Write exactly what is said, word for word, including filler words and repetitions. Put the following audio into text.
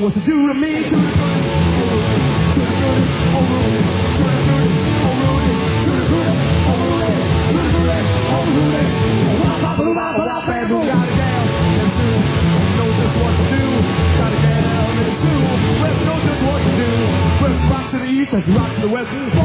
what to do to me. To the good, to the good, oh Rudy, to the good, oh Rudy, to the good, oh Rudy, to the good, oh Rudy. Wop, wop, wop, wop, wop, and move out down. And two, know just what to do. Gotta get down and two, let's know just what to do. First rock to the east, let's rock to the west.